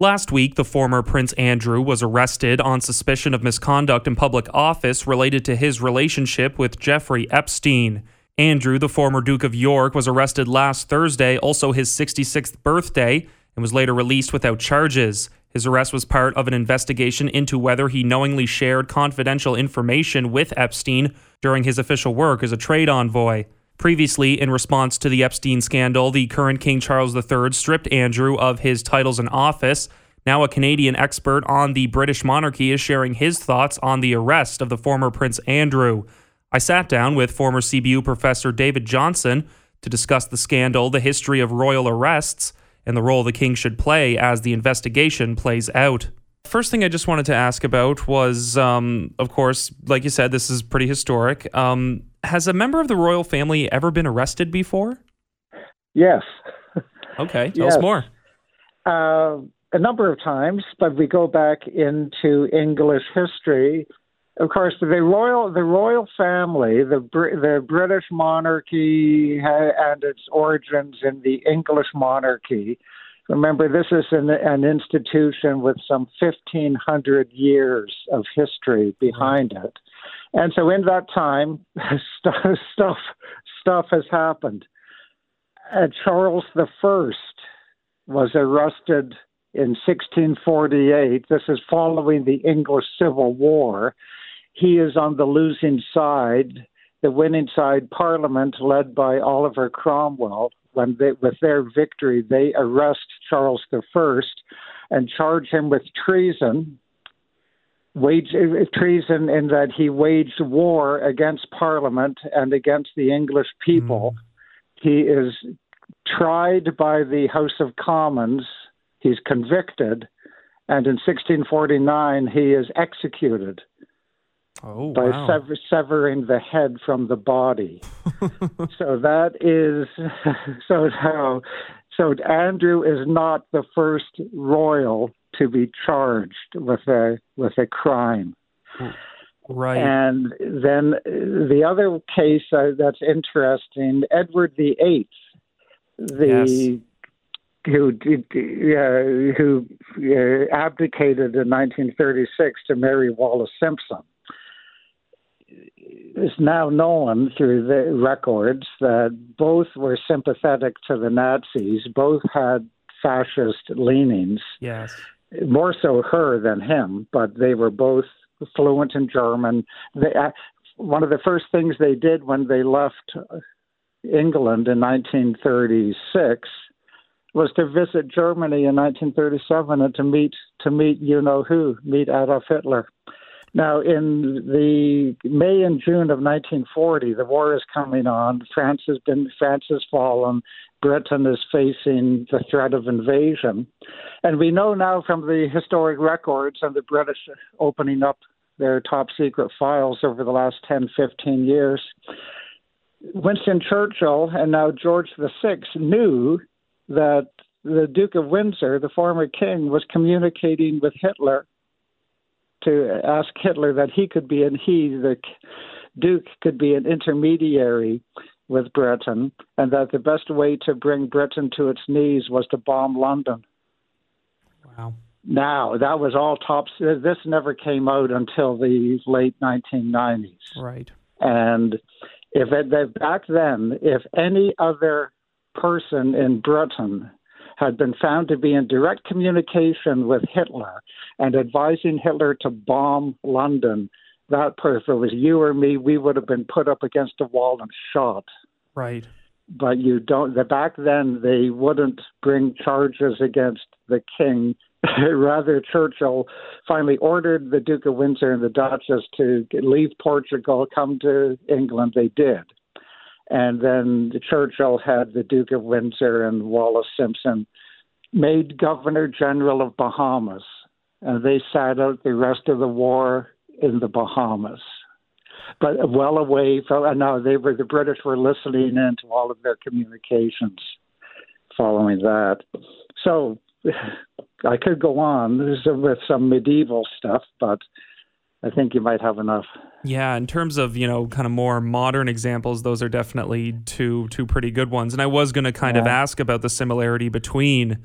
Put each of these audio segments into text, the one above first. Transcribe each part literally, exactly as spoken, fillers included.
Last week, the former Prince Andrew was arrested on suspicion of misconduct in public office related to his relationship with Jeffrey Epstein. Andrew, the former Duke of York, was arrested last Thursday, also his sixty-sixth birthday, and was later released without charges. His arrest was part of an investigation into whether he knowingly shared confidential information with Epstein during his official work as a trade envoy. Previously, in response to the Epstein scandal, the current King Charles the Third stripped Andrew of his titles and office. Now a Canadian expert on the British monarchy is sharing his thoughts on the arrest of the former Prince Andrew. I sat down with former C B U professor David Johnson to discuss the scandal, the history of royal arrests, and the role the king should play as the investigation plays out. First thing I just wanted to ask about was, um, of course, like you said, this is pretty historic. Um, has a member of the royal family ever been arrested before? Yes. Okay, tell yes. us more. Uh, a number of times, but we go back into English history. Of course, the royal the royal family, the the British monarchy and its origins in the English monarchy. Remember, this is an, an institution with some fifteen hundred years of history behind it. And so in that time, stuff stuff, stuff has happened. Uh, Charles the First was arrested in sixteen forty-eight. This is following the English Civil War. He is on the losing side. The winning side, Parliament, led by Oliver Cromwell, when they, with their victory, they arrest Charles the First and charge him with treason. Wage, treason in that he waged war against Parliament and against the English people. Mm. He is tried by the House of Commons. He's convicted. And in sixteen forty-nine, he is executed. Oh, by wow. sever- severing the head from the body. So that is so now so Andrew is not the first royal to be charged with a with a crime. Right. And then the other case uh, that's interesting, Edward the Eighth, the yes. who uh, who uh, abdicated in nineteen thirty-six to marry Wallis Simpson, is now known through the records that both were sympathetic to the Nazis, both had fascist leanings. Yes. More so her than him, but they were both fluent in German. They, uh, one of the first things they did when they left England in nineteen thirty-six was to visit Germany in nineteen thirty-seven and to meet to meet you know who, meet Adolf Hitler. Now, in the May and June of nineteen forty, the war is coming on. France has been France has fallen. Britain is facing the threat of invasion, and we know now from the historic records and the British opening up their top secret files over the last ten, fifteen years. Winston Churchill and now George the Sixth knew that the Duke of Windsor, the former king, was communicating with Hitler to ask Hitler that he could be, and he, the Duke, could be an intermediary with Britain, and that the best way to bring Britain to its knees was to bomb London. Wow. Now, that was all top. This never came out until the late nineteen nineties. Right. And if it, back then, if any other person in Britain had been found to be in direct communication with Hitler and advising Hitler to bomb London, that person, if it was you or me, we would have been put up against a wall and shot. Right. But you don't. The, back then, they wouldn't bring charges against the king. Rather, Churchill finally ordered the Duke of Windsor and the Duchess to leave Portugal, come to England. They did. And then Churchill had the Duke of Windsor and Wallis Simpson made Governor General of Bahamas. And they sat out the rest of the war in the Bahamas. But well away from, and now they were, the British were listening in to all of their communications following that. So I could go on with some medieval stuff, but I think you might have enough. Yeah, in terms of, you know, kind of more modern examples, those are definitely two two pretty good ones. And I was going to kind yeah. of ask about the similarity between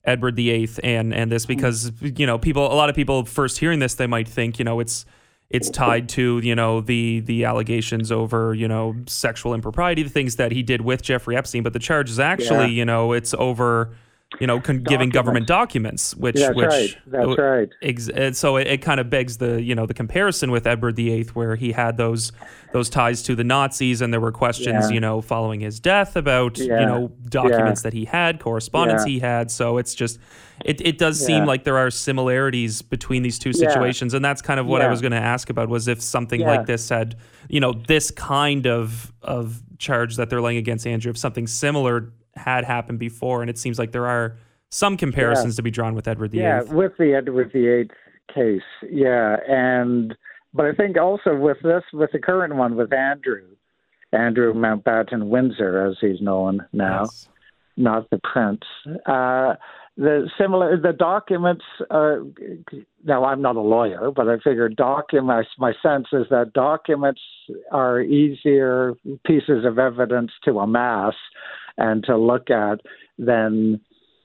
Edward the Eighth and and this because you know people a lot of people first hearing this they might think you know it's it's tied to you know the the allegations over you know sexual impropriety, the things that he did with Jeffrey Epstein, but the charge is actually Yeah. you know it's over you know con- giving government documents, which That's which right. That's right. Ex- and so it, it kind of begs the you know the comparison with Edward the Eighth, where he had those those ties to the Nazis, and there were questions Yeah. you know following his death about Yeah. you know documents Yeah. that he had, correspondence Yeah. he had. So it's just it it does seem Yeah. like there are similarities between these two Yeah. situations, and that's kind of what I Yeah. was going to ask about was if something Yeah. like this had you know this kind of of charge that they're laying against Andrew, if something similar had happened before, and it seems like there are some comparisons Yeah. to be drawn with Edward the Yeah, Eighth. with the Edward the Eighth case. Yeah, and but I think also with this, with the current one with Andrew, Andrew Mountbatten Windsor, as he's known now, Yes. not the prince. Uh, the similar the documents. Uh, now I'm not a lawyer, but I figure documents. My sense is that documents are easier pieces of evidence to amass and to look at than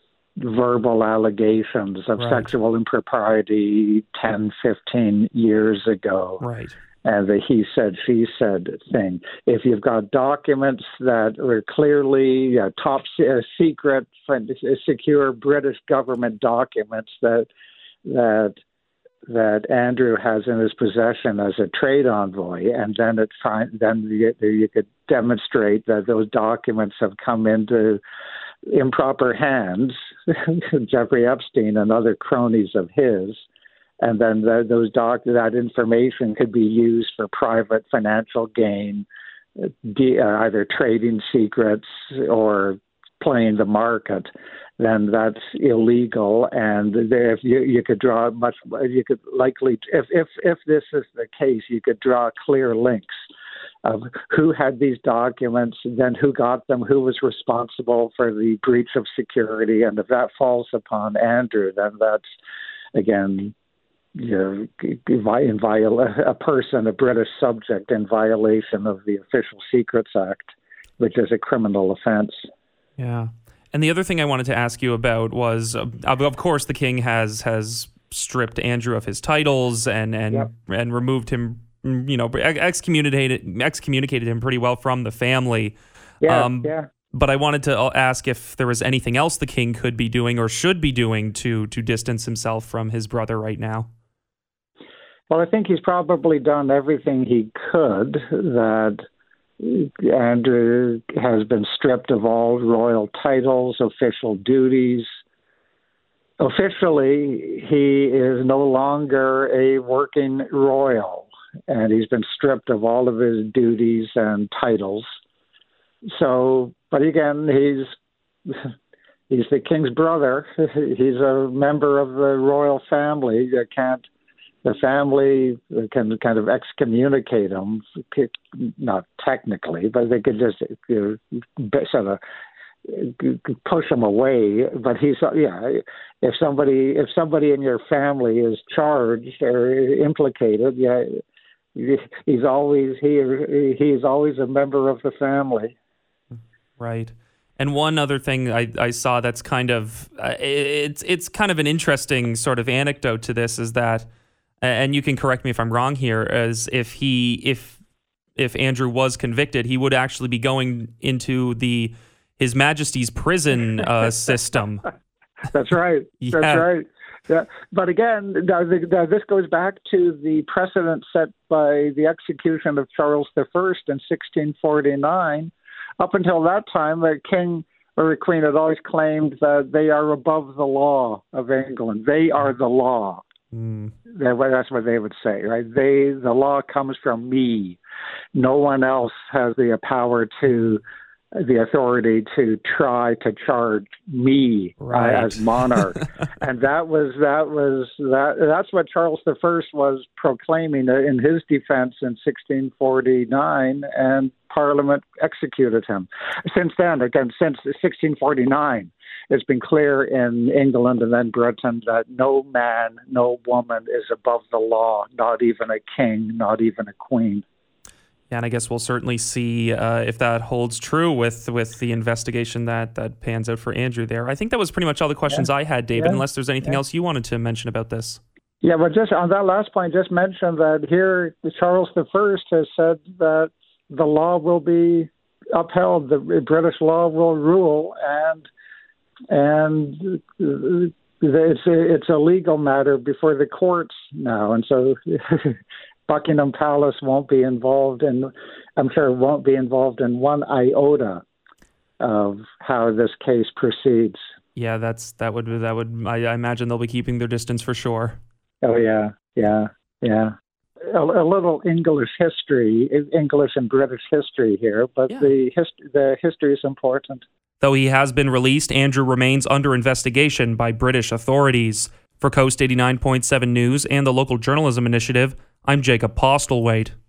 verbal allegations of Right. sexual impropriety ten, fifteen years ago. Right. And the he said, she said thing. If you've got documents that are clearly uh, top se- uh, secret, secure British government documents that that that Andrew has in his possession as a trade envoy, and then it find, then you, you could demonstrate that those documents have come into improper hands, Jeffrey Epstein and other cronies of his, and then the, those doc that information could be used for private financial gain, de, uh, either trading secrets or playing the market. Then that's illegal, and there, if you you could draw much, you could likely, if if if this is the case, you could draw clear links of who had these documents, then who got them, who was responsible for the breach of security, and if that falls upon Andrew, then that's again, you know, in viola- a person, a British subject, in violation of the Official Secrets Act, which is a criminal offence. Yeah. And the other thing I wanted to ask you about was, uh, of course, the king has has stripped Andrew of his titles and and Yep. and removed him, you know, excommunicated excommunicated him pretty well from the family. Yeah, Um, yeah. But I wanted to ask if there was anything else the king could be doing or should be doing to to distance himself from his brother right now. Well, I think he's probably done everything he could. That Andrew has been stripped of all royal titles, official duties. Officially, he is no longer a working royal, and he's been stripped of all of his duties and titles. So, but again, he's he's the king's brother. He's a member of the royal family. You can't. The family can kind of excommunicate him, not technically, but they could just you know, sort of push him away. But he's yeah. If somebody if somebody in your family is charged or implicated, yeah, he's always he he's always a member of the family. Right. And one other thing I, I saw that's kind of uh, it's it's kind of an interesting sort of anecdote to this is that. And you can correct me if I'm wrong here, as if he, if if Andrew was convicted, he would actually be going into the His Majesty's prison uh, system. That's right. Yeah. That's right. Yeah. But again, now the, now this goes back to the precedent set by the execution of Charles the First in sixteen forty-nine. Up until that time, the king or the queen had always claimed that they are above the law of England. They are the law. Mm. That's what they would say, right? They, the law comes from me. No one else has the power to, the authority to try to charge me Right. uh, as monarch. And that was that was that. That's what Charles the First was proclaiming in his defense in sixteen forty-nine, and Parliament executed him. Since then, again, since sixteen forty-nine. It's been clear in England and then Britain that no man, no woman is above the law, not even a king, not even a queen. Yeah, and I guess we'll certainly see uh, if that holds true with with the investigation that that pans out for Andrew there. I think that was pretty much all the questions yeah. I had, David, yeah. unless there's anything yeah. else you wanted to mention about this. Yeah, well, just on that last point, just mention that here Charles the First has said that the law will be upheld, the British law will rule, and and it's a, it's a legal matter before the courts now, and so Buckingham Palace won't be involved in, I'm sure won't be involved in one iota of how this case proceeds. Yeah, that's that would that would I, I imagine they'll be keeping their distance for sure. Oh yeah, yeah, yeah. A, a little English history, English and British history here, but yeah. the hist- the history is important. Though he has been released, Andrew remains under investigation by British authorities. For Coast eighty-nine point seven News and the Local Journalism Initiative, I'm Jacob Postlethwaite.